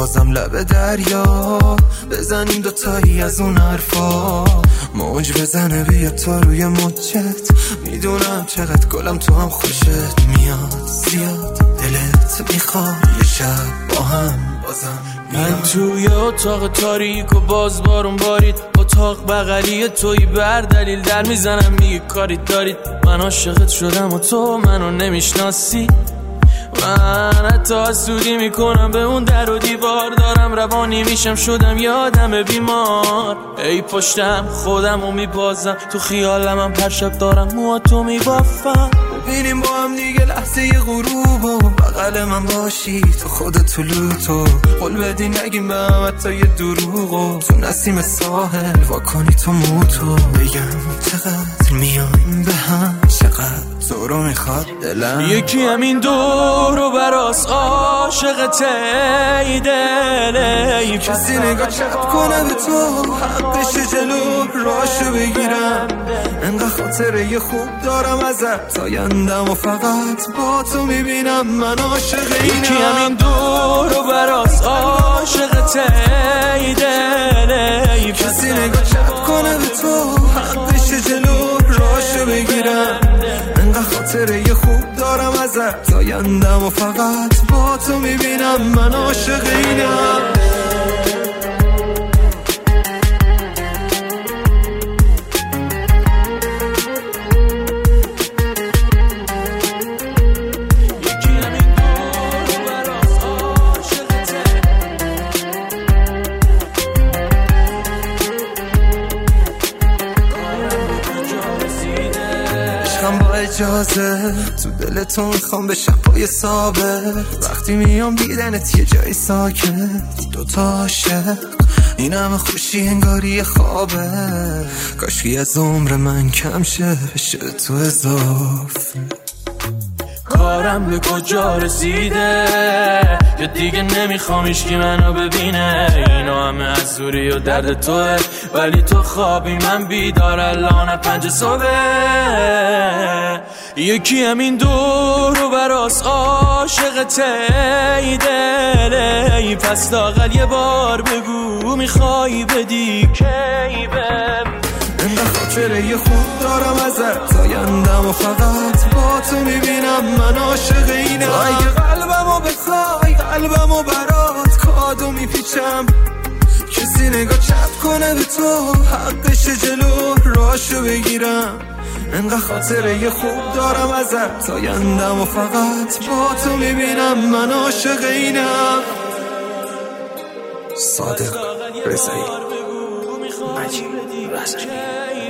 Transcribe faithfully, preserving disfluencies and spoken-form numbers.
بازم لب دریا بزنیم دوتایی از اون حرفا، موج بزنه بیا تو روی موجت، میدونم چقدر گلم تو هم خوشت میاد، زیاد دلت میخواد یه شب با هم بازم بیان. من توی اتاق تاریک و باز بارون بارید، اتاق بغلی توی بر دلیل در میزنم میگه کاری دارید، من عاشقت شدم و تو منو نمیشناسی، من حتی حسودی میکنم به اون در و دیوار، دارم روانی میشم شدم یادم بیمار، ای پشتم خودم رو میبازم تو خیالم هم هر شب دارم موهاتو میبافم، ببینیم با هم دیگه لحظه غروب و بغل من باشی تو خودت تو لوتو، قول بدی نگیم به هم حتی یه دروغو، تو نسیم ساحل واکنی تو موتو، بگم چقدر میایم به هم، چقدر تو رو میخواد دلم، یکی همین دور و براس عاشقت ای دل، کسی نگاه چپ کنه به تو حقش جلو راشو بگیرم، انقدر خاطره خوب دارم ازت آیندم و فقط با تو میبینم، من عاشق اینم، یکی همین دور و براس عاشقت ای دل، کسی نگاه چپ کنه به تو حقش جلو راشو بگیرم، انقدر خاطره خوب دارم ازت آیندم و فقط با تو میبینم، من عاشق اینم. با اجازه تو دلتون میخوام بشم پای ثابت، وقتی میام دیدنت یه جای ساکت، دوتا عاشق این همه خوشی انگاری خوابه، کاشکی از عمر من کم شه بشه تو اضافه، کارم به کجا رسیده یا دیگه نمیخوام هیچکی منو ببینه، اینا همه از زوری و درد توه، ولی تو خوابی من بیدار الان پنج صبح، یکی همین دور و براس عاشقت ای دل، پس لااقل یه بار بگو میخوای بدی کی بم، انقدر خاطره خوب دارم ازت آیندم و فقط با تو میبینم، من عاشق اینم، اگه قلبمو بخوای قلبمو برات کادو میپیچم، کسی نگاه چپ کنه به تو حقش جلو راشو بگیرم، انقدر خاطره خوب دارم ازت آیندم و فقط با تو میبینم، من عاشق اینم. صادق رضایی، مجید رضایی.